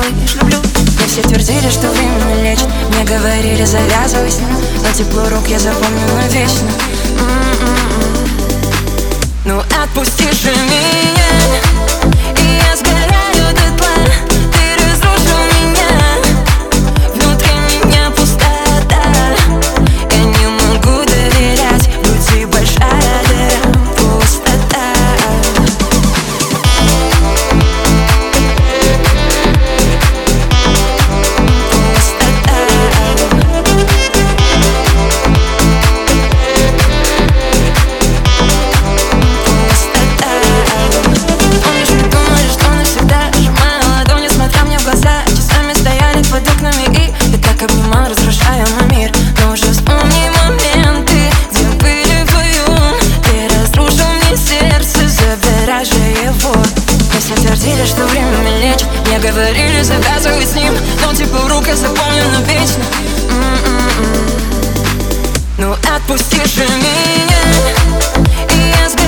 малыш, люблю. Мне все твердили, что время лечит, мне говорили, завязывай с ним, но тепло рук я запомню навечно. Ну отпусти же меня, и я сгораю дотла. Ты разрушил меня, внутри меня пустота. Я не могу доверять, в груди большая дыра, пустота. Твердили, что время лечит, мне говорили, завязывай с ним, но тепло рук я запомню навечно. Ну отпусти же меня, и я